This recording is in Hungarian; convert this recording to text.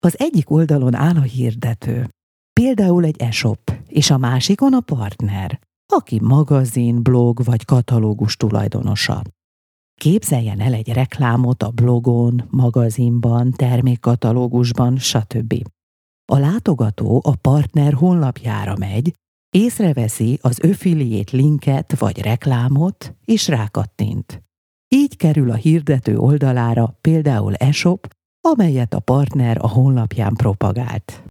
Az egyik oldalon áll a hirdető, például egy e-shop, és a másikon a partner, aki magazin, blog vagy katalógus tulajdonosa. Képzeljen el egy reklámot a blogon, magazinban, termékkatalógusban, stb. A látogató a partner honlapjára megy, észreveszi az affiliate linket vagy reklámot, és rákattint. Így kerül a hirdető oldalára például e-shop, amelyet a partner a honlapján propagált.